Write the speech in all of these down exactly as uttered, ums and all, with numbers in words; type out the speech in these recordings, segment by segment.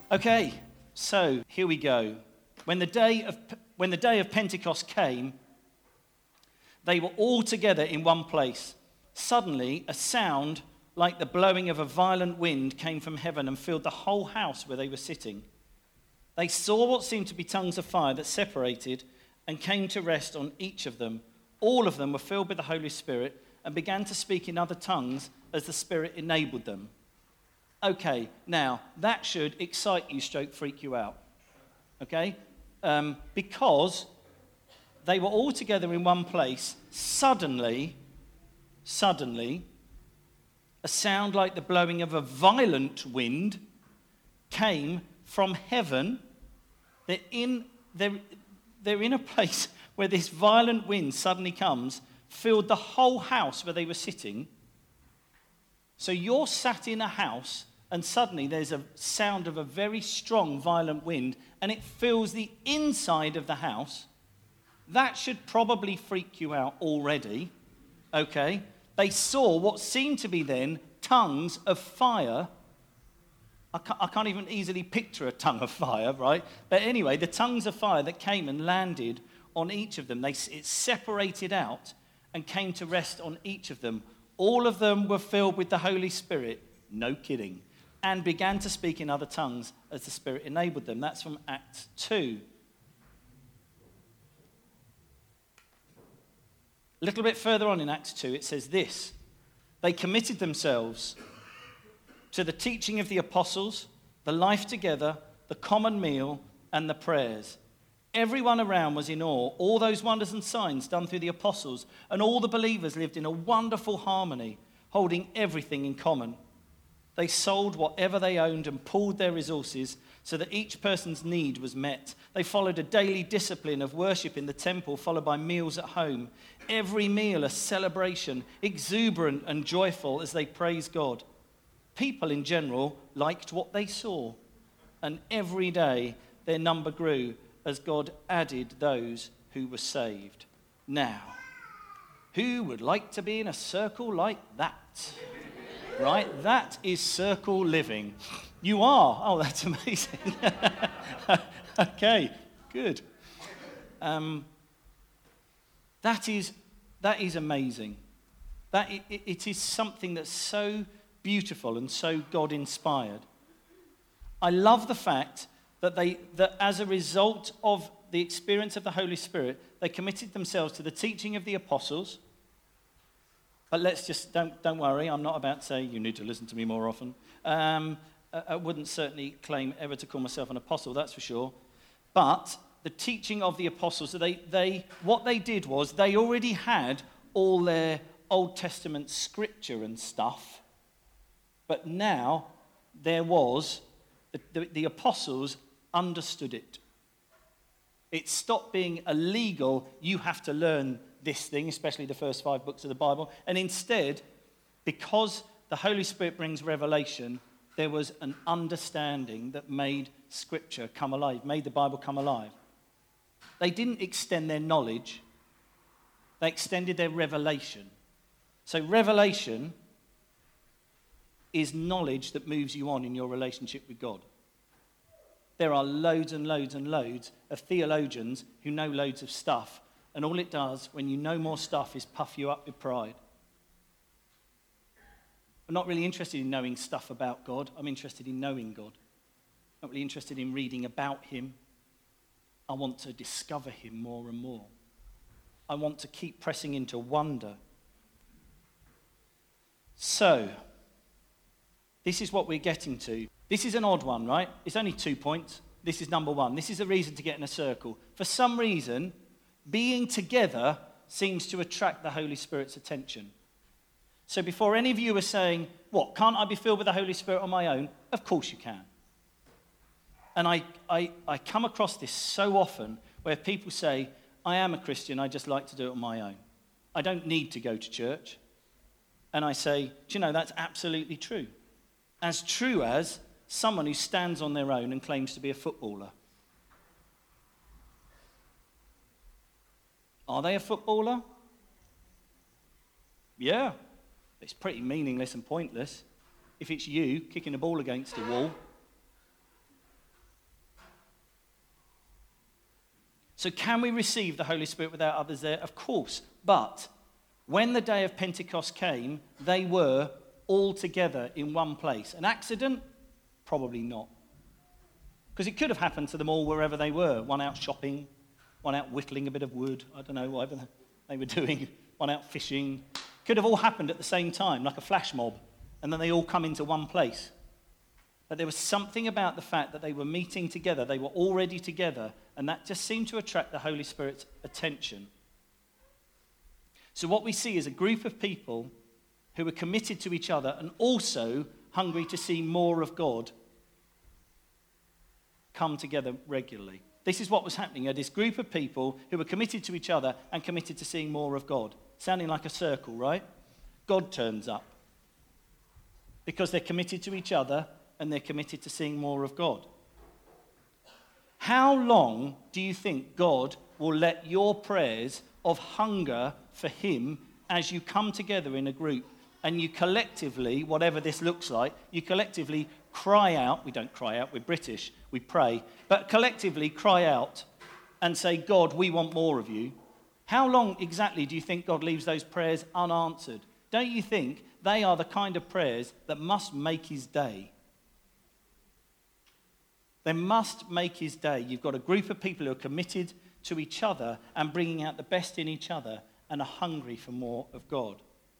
Okay, so here we go. When the day of when the day of Pentecost came, they were all together in one place. Suddenly, a sound like the blowing of a violent wind came from heaven and filled the whole house where they were sitting. They saw what seemed to be tongues of fire that separated and came to rest on each of them. All of them were filled with the Holy Spirit and began to speak in other tongues as the Spirit enabled them. Okay, now, that should excite you, stroke freak you out. Okay? Um, because they were all together in one place. Suddenly, suddenly, a sound like the blowing of a violent wind came from heaven. They're in, they're, they're in a place where this violent wind suddenly comes, filled the whole house where they were sitting. So you're sat in a house, and suddenly there's a sound of a very strong, violent wind, and it fills the inside of the house. That should probably freak you out already, okay? They saw what seemed to be then tongues of fire. I can't, I can't even easily picture a tongue of fire, right? But anyway, the tongues of fire that came and landed on each of them, they, it separated out and came to rest on each of them. All of them were filled with the Holy Spirit, no kidding, and began to speak in other tongues as the Spirit enabled them. That's from Acts two. A little bit further on in Acts two, it says this: they committed themselves to the teaching of the apostles, the life together, the common meal, and the prayers. Everyone around was in awe. All those wonders and signs done through the apostles, and all the believers lived in a wonderful harmony, holding everything in common. They sold whatever they owned and pooled their resources so that each person's need was met. They followed a daily discipline of worship in the temple, followed by meals at home. Every meal a celebration, exuberant and joyful as they praised God. People in general liked what they saw, and every day their number grew as God added those who were saved. Now, who would like to be in a circle like that? Right? That is circle living. You are. Oh, that's amazing. Okay, good. Um, that is that is amazing. That it, it is something that's so beautiful and so God-inspired. I love the fact that they that as a result of the experience of the Holy Spirit, they committed themselves to the teaching of the apostles. But let's just, don't don't worry, I'm not about to say you need to listen to me more often. Um, I, I wouldn't certainly claim ever to call myself an apostle, that's for sure. But the teaching of the apostles, so they, they what they did was they already had all their Old Testament scripture and stuff. But now there was, the, the, the apostles understood it. It stopped being illegal, you have to learn this thing, especially the first five books of the Bible. And instead, because the Holy Spirit brings revelation, there was an understanding that made Scripture come alive, made the Bible come alive. They didn't extend their knowledge, they extended their revelation. So revelation is knowledge that moves you on in your relationship with God. There are loads and loads and loads of theologians who know loads of stuff, and all it does when you know more stuff is puff you up with pride. I'm not really interested in knowing stuff about God. I'm interested in knowing God. I'm not really interested in reading about him. I want to discover him more and more. I want to keep pressing into wonder. So, this is what we're getting to. This is an odd one, right? It's only two points. This is number one. This is a reason to get in a circle. For some reason, being together seems to attract the Holy Spirit's attention. So before any of you are saying, what, can't I be filled with the Holy Spirit on my own? Of course you can. And I, I, I come across this so often where people say, I am a Christian, I just like to do it on my own. I don't need to go to church. And I say, do you know, that's absolutely true. As true as someone who stands on their own and claims to be a footballer. Are they a footballer? Yeah. It's pretty meaningless and pointless if it's you kicking a ball against a wall. So can we receive the Holy Spirit without others there? Of course. But when the day of Pentecost came, they were all together in one place. An accident? Probably not. Because it could have happened to them all wherever they were. One out shopping, one out whittling a bit of wood, I don't know, whatever they were doing, one out fishing. Could have all happened at the same time, like a flash mob, and then they all come into one place. But there was something about the fact that they were meeting together, they were already together, and that just seemed to attract the Holy Spirit's attention. So what we see is a group of people who were committed to each other and also hungry to see more of God come together regularly. This is what was happening. You had this group of people who were committed to each other and committed to seeing more of God. Sounding like a circle, right? God turns up because they're committed to each other and they're committed to seeing more of God. How long do you think God will let your prayers of hunger for him as you come together in a group and you collectively, whatever this looks like, you collectively cry out, we don't cry out, we're British, we pray, but collectively cry out and say, God, we want more of you. How long exactly do you think God leaves those prayers unanswered? Don't you think they are the kind of prayers that must make his day? They must make his day. You've got a group of people who are committed to each other and bringing out the best in each other and are hungry for more of God.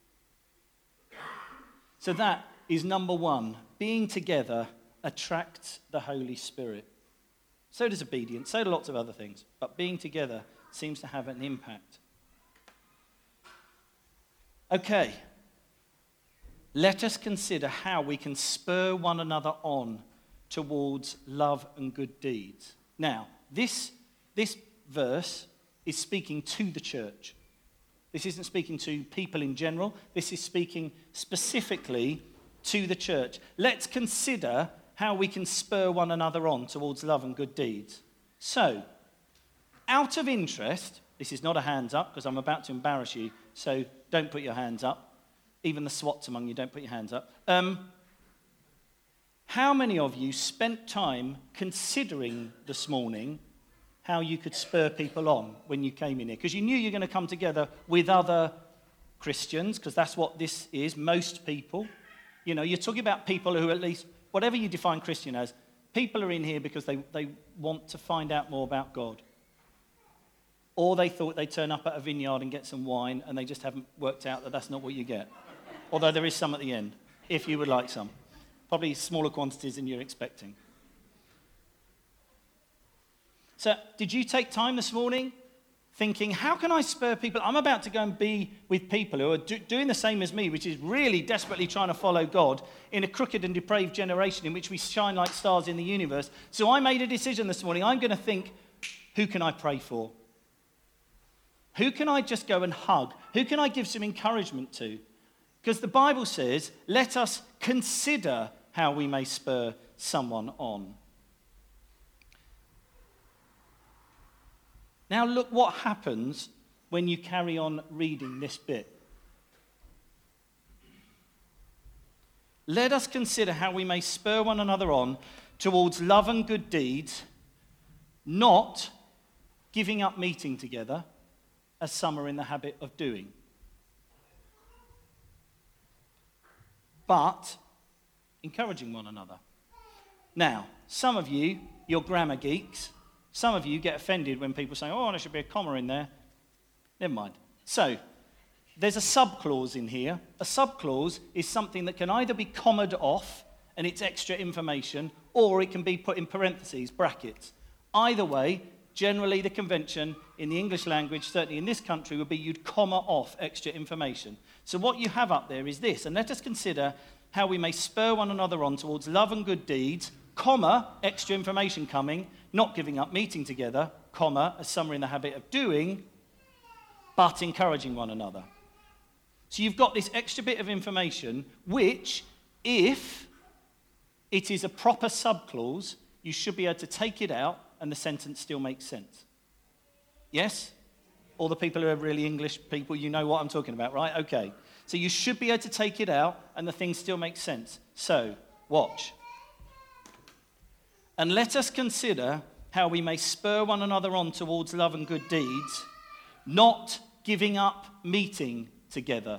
So that is number one. Being together attracts the Holy Spirit. So does obedience, so do lots of other things. But being together seems to have an impact. Okay. Let us consider how we can spur one another on towards love and good deeds. Now, this, this verse is speaking to the church. This isn't speaking to people in general. This is speaking specifically to the church. Let's consider how we can spur one another on towards love and good deeds. So, out of interest, this is not a hands up because I'm about to embarrass you, so don't put your hands up. Even the SWATs among you, don't put your hands up. Um, how many of you spent time considering this morning how you could spur people on when you came in here? Because you knew you were going to come together with other Christians, because that's what this is, most people. You know, you're talking about people who at least, whatever you define Christian as, people are in here because they, they want to find out more about God. Or they thought they'd turn up at a vineyard and get some wine, and they just haven't worked out that that's not what you get. Although there is some at the end, if you would like some. Probably smaller quantities than you're expecting. So, did you take time this morning thinking, how can I spur people? I'm about to go and be with people who are do- doing the same as me, which is really desperately trying to follow God in a crooked and depraved generation in which we shine like stars in the universe. So I made a decision this morning. I'm going to think, who can I pray for? Who can I just go and hug? Who can I give some encouragement to? Because the Bible says, let us consider how we may spur someone on. Now look what happens when you carry on reading this bit. Let us consider how we may spur one another on towards love and good deeds, not giving up meeting together, as some are in the habit of doing, but encouraging one another. Now, some of you, you're grammar geeks. Some of you get offended when people say, oh, there should be a comma in there. Never mind. So, there's a subclause in here. A subclause is something that can either be commaed off, and it's extra information, or it can be put in parentheses, brackets. Either way, generally the convention in the English language, certainly in this country, would be you'd comma off extra information. So what you have up there is this, and let us consider how we may spur one another on towards love and good deeds, comma, extra information coming, not giving up meeting together, comma, as some are in the habit of doing, but encouraging one another. So you've got this extra bit of information, which, if it is a proper subclause, you should be able to take it out and the sentence still makes sense. Yes? All the people who are really English people, you know what I'm talking about, right? Okay. So you should be able to take it out and the thing still makes sense. So, watch. And let us consider how we may spur one another on towards love and good deeds, not giving up meeting together.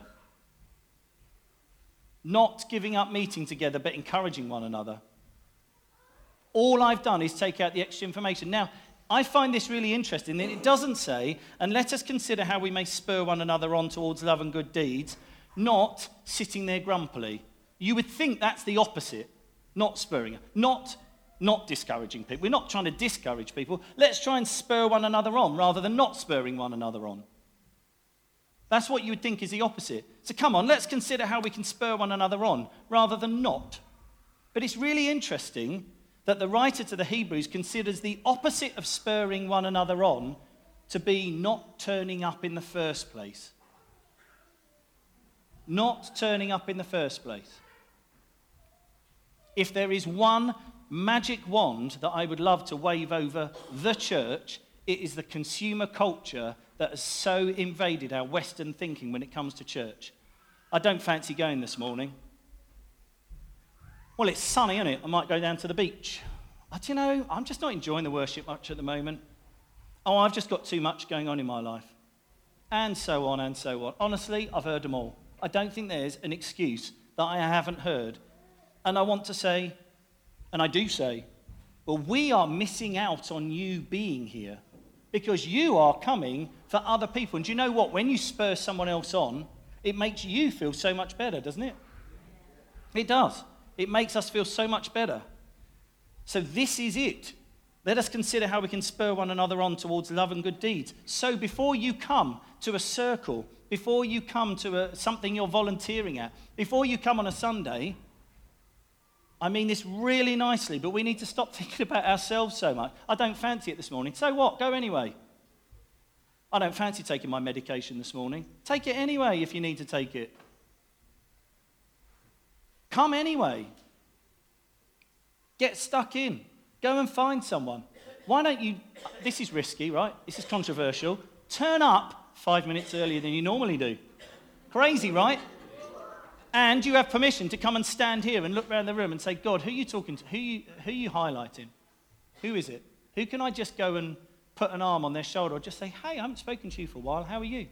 Not giving up meeting together, but encouraging one another. All I've done is take out the extra information. Now, I find this really interesting. It doesn't say, and let us consider how we may spur one another on towards love and good deeds, not sitting there grumpily. You would think that's the opposite, not spurring, not, not discouraging people. We're not trying to discourage people. Let's try and spur one another on rather than not spurring one another on. That's what you would think is the opposite. So come on, let's consider how we can spur one another on rather than not. But it's really interesting that the writer to the Hebrews considers the opposite of spurring one another on to be not turning up in the first place. Not turning up in the first place. If there is one magic wand that I would love to wave over the church, it is the consumer culture that has so invaded our Western thinking when it comes to church. I don't fancy going this morning. Well, it's sunny, isn't it? I might go down to the beach. Uh, do you know, I'm just not enjoying the worship much at the moment. Oh, I've just got too much going on in my life. And so on and so on. Honestly, I've heard them all. I don't think there's an excuse that I haven't heard. And I want to say, and I do say, well, we are missing out on you being here because you are coming for other people. And do you know what? When you spur someone else on, it makes you feel so much better, doesn't it? It does. It makes us feel so much better. So this is it. Let us consider how we can spur one another on towards love and good deeds. So before you come to a circle, before you come to a, something you're volunteering at, before you come on a Sunday, I mean this really nicely, but we need to stop thinking about ourselves so much. I don't fancy it this morning. So what? Go anyway. I don't fancy taking my medication this morning. Take it anyway if you need to take it. Come anyway. Get stuck in. Go and find someone. Why don't you, this is risky, right? This is controversial. Turn up five minutes earlier than you normally do. Crazy, right? And you have permission to come and stand here and look around the room and say, God, who are you talking to? Who are you, who are you highlighting? Who is it? Who can I just go and put an arm on their shoulder or just say, hey, I haven't spoken to you for a while. How are you?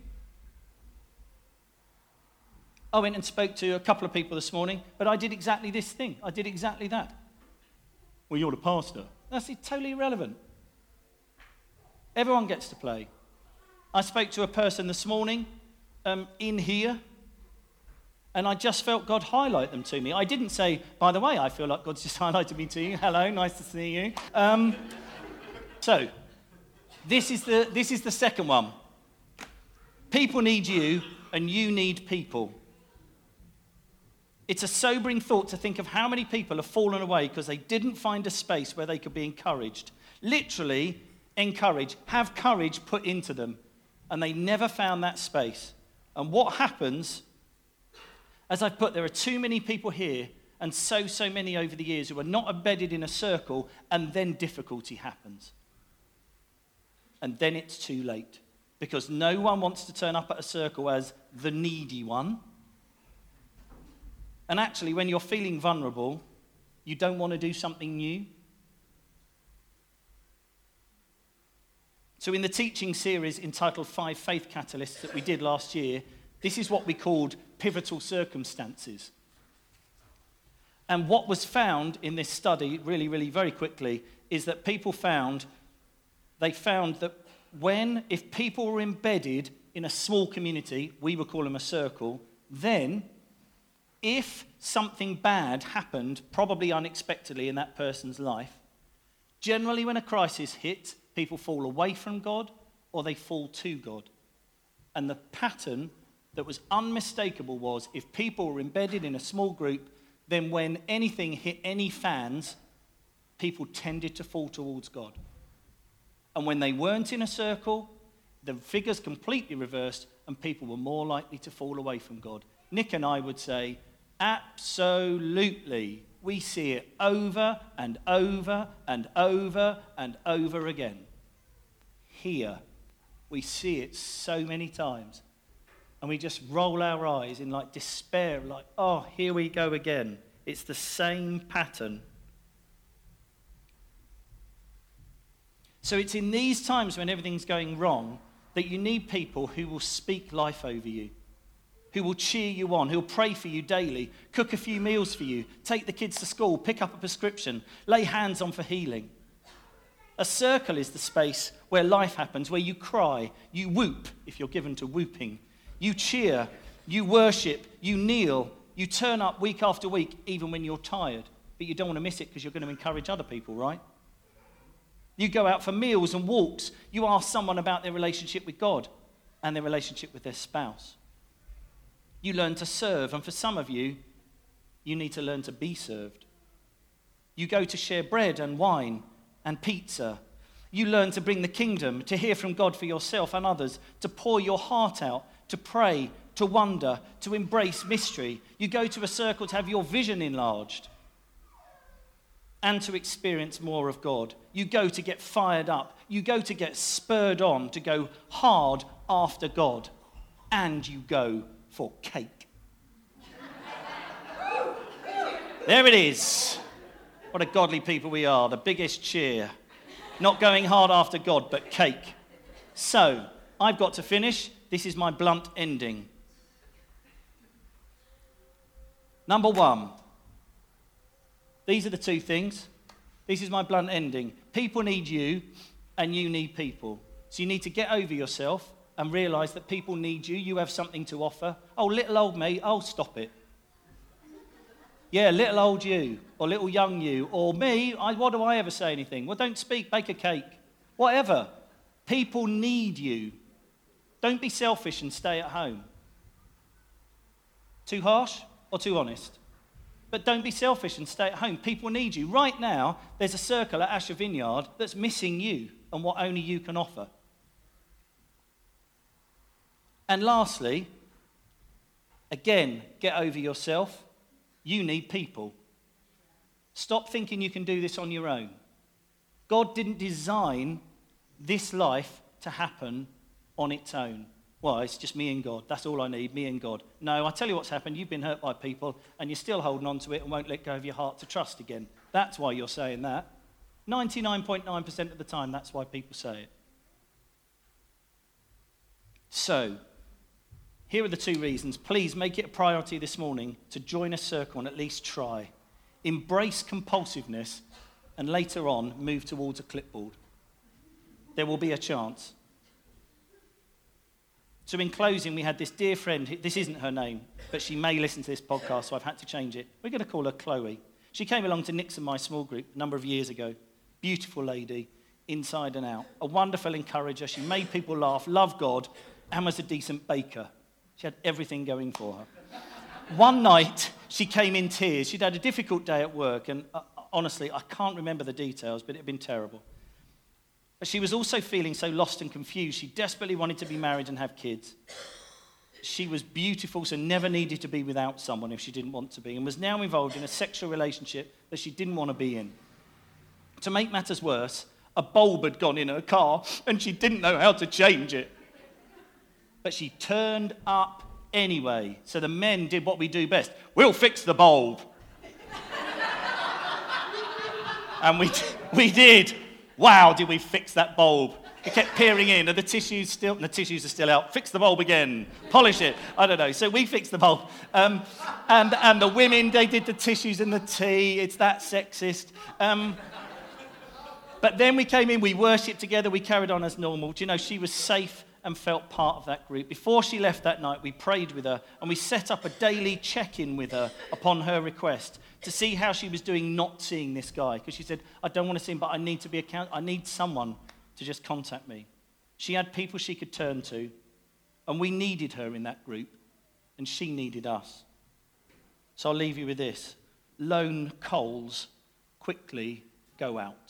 I went and spoke to a couple of people this morning, but I did exactly this thing. I did exactly that. Well, you're the pastor. That's totally irrelevant. Everyone gets to play. I spoke to a person this morning um, in here, and I just felt God highlight them to me. I didn't say, by the way, I feel like God's just highlighted me to you. Hello, nice to see you. Um, so, this is the this is the second one. People need you, and you need people. It's a sobering thought to think of how many people have fallen away because they didn't find a space where they could be encouraged. Literally, encouraged, have courage put into them. And they never found that space. And what happens, as I've put, there are too many people here and so, so many over the years who are not embedded in a circle, and then difficulty happens. And then it's too late. Because no one wants to turn up at a circle as the needy one. And actually, when you're feeling vulnerable, you don't want to do something new. So in the teaching series entitled Five Faith Catalysts that we did last year, this is what we called pivotal circumstances. And what was found in this study, really, really very quickly, is that people found, they found that when, if people were embedded in a small community, we would call them a circle, then if something bad happened, probably unexpectedly in that person's life, generally when a crisis hits, people fall away from God or they fall to God. And the pattern that was unmistakable was if people were embedded in a small group, then when anything hit any fans, people tended to fall towards God. And when they weren't in a circle, the figures completely reversed and people were more likely to fall away from God. Nick and I would say, absolutely. We see it over and over and over and over again. Here, we see it so many times. And we just roll our eyes in like despair, like, oh, here we go again. It's the same pattern. So it's in these times when everything's going wrong that you need people who will speak life over you, who will cheer you on, who will pray for you daily, cook a few meals for you, take the kids to school, pick up a prescription, lay hands on for healing. A circle is the space where life happens, where you cry, you whoop, if you're given to whooping, you cheer, you worship, you kneel, you turn up week after week, even when you're tired, but you don't want to miss it because you're going to encourage other people, right? You go out for meals and walks. You ask someone about their relationship with God and their relationship with their spouse. You learn to serve, and for some of you, you need to learn to be served. You go to share bread and wine and pizza. You learn to bring the kingdom, to hear from God for yourself and others, to pour your heart out, to pray, to wonder, to embrace mystery. You go to a circle to have your vision enlarged and to experience more of God. You go to get fired up. You go to get spurred on, to go hard after God. And you go for cake. There it is. What a godly people we are. The biggest cheer. Not going hard after God, but cake. So, I've got to finish. This is my blunt ending. Number one. These are the two things. This is my blunt ending. People need you, and you need people. So you need to get over yourself and realise that people need you. You have something to offer. Oh, little old me. Oh, stop it. Yeah, little old you, or little young you, or me. I, what do I ever say anything? Well, don't speak. Bake a cake. Whatever. People need you. Don't be selfish and stay at home. Too harsh or too honest? But don't be selfish and stay at home. People need you. Right now, there's a circle at Asher Vineyard that's missing you and what only you can offer. And lastly, again, get over yourself. You need people. Stop thinking you can do this on your own. God didn't design this life to happen on its own. Well, it's just me and God. That's all I need, me and God. No, I tell you what's happened. You've been hurt by people, and you're still holding on to it and won't let go of your heart to trust again. That's why you're saying that. ninety-nine point nine percent of the time, that's why people say it. So, here are the two reasons. Please make it a priority this morning to join a circle and at least try. Embrace compulsiveness, and later on, move towards a clipboard. There will be a chance. So in closing, we had this dear friend. This isn't her name, but she may listen to this podcast, so I've had to change it. We're going to call her Chloe. She came along to Nick's and my small group a number of years ago. Beautiful lady, inside and out. A wonderful encourager. She made people laugh, loved God, and was a decent baker. She had everything going for her. One night, she came in tears. She'd had a difficult day at work, and uh, honestly, I can't remember the details, but it had been terrible. But she was also feeling so lost and confused. She desperately wanted to be married and have kids. She was beautiful, so never needed to be without someone if she didn't want to be, and was now involved in a sexual relationship that she didn't want to be in. To make matters worse, a bulb had gone in her car, and she didn't know how to change it. But she turned up anyway, so the men did what we do best. We'll fix the bulb. And we, we did. Wow, did we fix that bulb? It kept peering in, and the tissues still, the tissues are still out. Fix the bulb again, polish it. I don't know. So we fixed the bulb, um, and and the women, they did the tissues and the tea. It's that sexist. Um, but then we came in, we worshipped together, we carried on as normal. Do you know, she was safe and felt part of that group. Before she left that night, we prayed with her, and we set up a daily check-in with her upon her request to see how she was doing not seeing this guy. Because she said, I don't want to see him, but I need to be account- I need someone to just contact me. She had people she could turn to, and we needed her in that group, and she needed us. So I'll leave you with this. Lone coals quickly go out.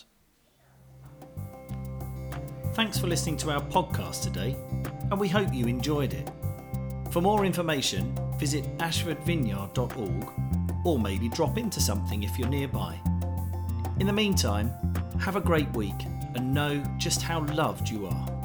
Thanks for listening to our podcast today, and we hope you enjoyed it. For more information, visit ashford vineyard dot org, or maybe drop into something if you're nearby. In the meantime, have a great week and know just how loved you are.